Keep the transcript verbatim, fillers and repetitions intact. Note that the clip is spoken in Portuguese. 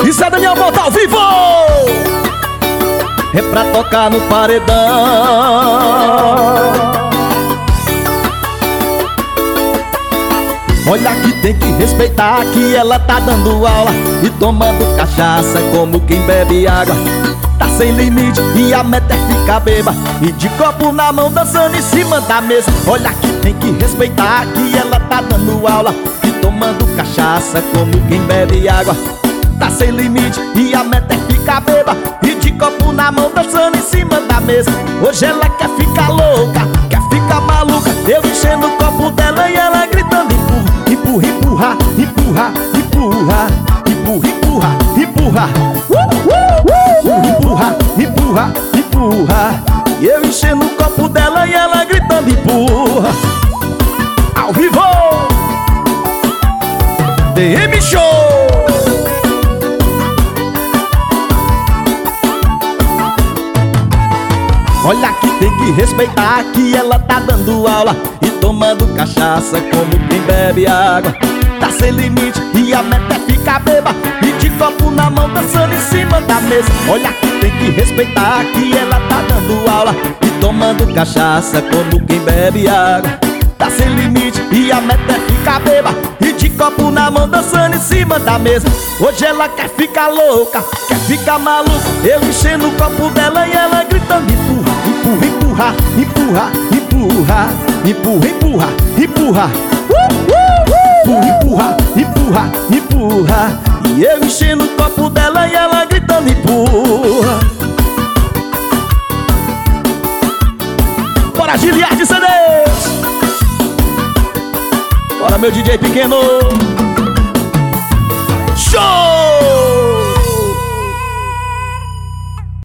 Isso é Daniel Mota ao vivo. É pra tocar no paredão. Olha que tem que respeitar que ela tá dando aula e tomando cachaça como quem bebe água. Tá sem limite e a meta é ficar beba e de copo na mão dançando em cima da mesa. Olha que tem que respeitar que ela tá dando aula e tomando cachaça como quem bebe água. Tá sem limite e a meta é ficar beba e de copo na mão dançando em cima da mesa. Hoje ela quer ficar louca, quer ficar maluca. Eu enchendo o copo dela e ela gritando: empurra, empurra, empurra, empurra, empurra, empurra, empurra, empurra, empurra, empurra. E eu enchendo o copo dela e ela gritando: empurra. Ao vivo D M Show. Olha que tem que respeitar que ela tá dando aula e tomando cachaça como quem bebe água. Tá sem limite e a meta é ficar beba e de copo na mão dançando em cima da mesa. Olha que tem que respeitar que ela tá dando aula e tomando cachaça como quem bebe água. Tá sem limite e a meta é ficar beba e de copo na mão dançando em cima da mesa. Hoje ela quer ficar louca, quer ficar maluca. Eu enchendo o copo dela e ela gritando: empurra, empurra, empurra, empurra, empurra, empurra, empurra, empurra, empurra, empurra. E eu enchendo o copo dela e ela gritando: empurra. Bora, Giliard C Ds! Bora, meu D J pequeno!